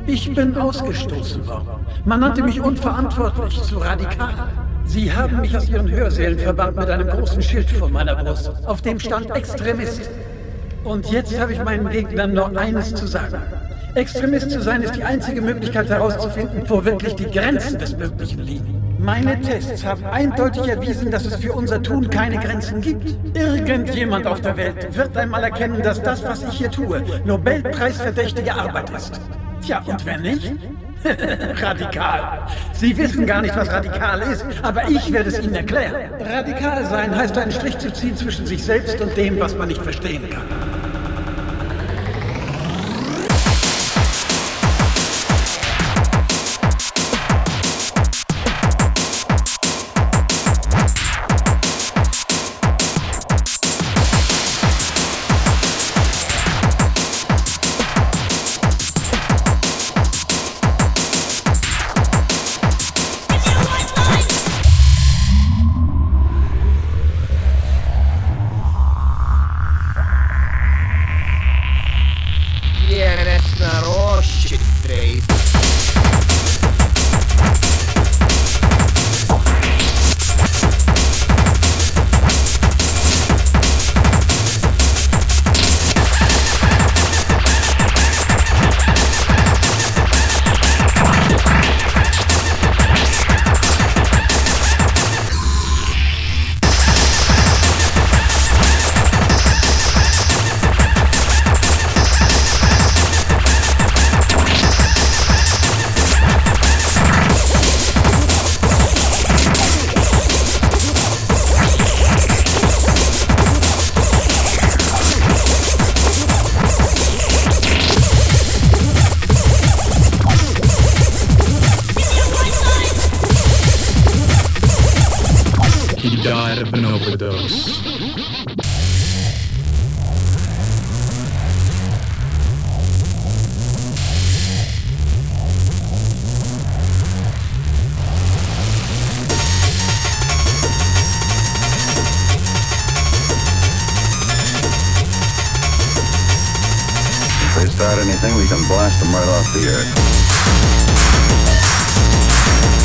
Ich bin ausgestoßen worden. Man nannte mich unverantwortlich, zu radikal. Sie haben mich aus Ihren Hörsälen verbannt mit einem großen Schild vor meiner Brust, auf dem stand Extremist. Und jetzt habe ich meinen Gegnern nur eines zu sagen. Extremist zu sein ist die einzige Möglichkeit herauszufinden, wo wirklich die Grenzen des Möglichen liegen. Meine Tests haben eindeutig erwiesen, dass es für unser Tun keine Grenzen gibt. Irgendjemand auf der Welt wird einmal erkennen, dass das, was ich hier tue, Nobelpreisverdächtige Arbeit ist. Tja, und wenn nicht? Radikal. Sie wissen gar nicht, was radikal ist, aber ich werde es Ihnen erklären. Radikal sein heißt, einen Strich zu ziehen zwischen sich selbst und dem, was man nicht verstehen kann. Died of an overdose. If they start anything, we can blast them right off the earth.